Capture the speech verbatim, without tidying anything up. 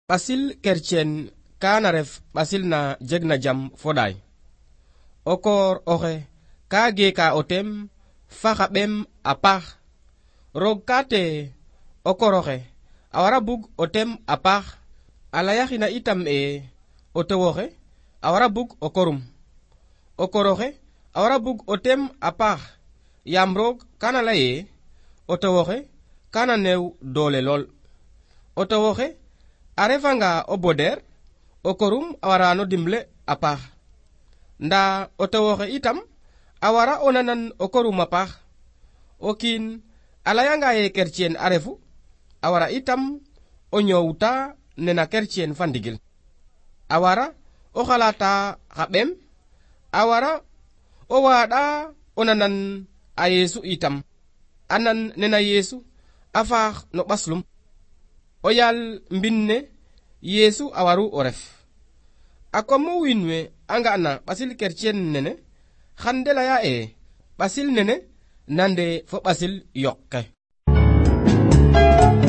Basil kercen kana ref basil na jegna jam foday. Okor oxe ka ge ka otem faxa bem apah. Rog kate okoroxe awara bug otem apah. Alayaxina itam e otowoxe awara bug okorum. Okoroxe awara bug otem apah. Yam rog kana laye otowoxe kana new dole lol. Otowoxe arefanga o boder okorum awarano dimble apah. Nda otowoxe itam awara onanan okorum apah. Okin alayanga ye kercien arefu awara itam onyowuta nena kercien fandigil. Awara o xalata xabem awara o wada onanan a Yesu itam anan nena Yesu afaax no baslum. Oyal mbinne Yesu awaru oref. Akomo winwe anga na basil kercien nene xandela ya e basil nene nande fo basil yokke.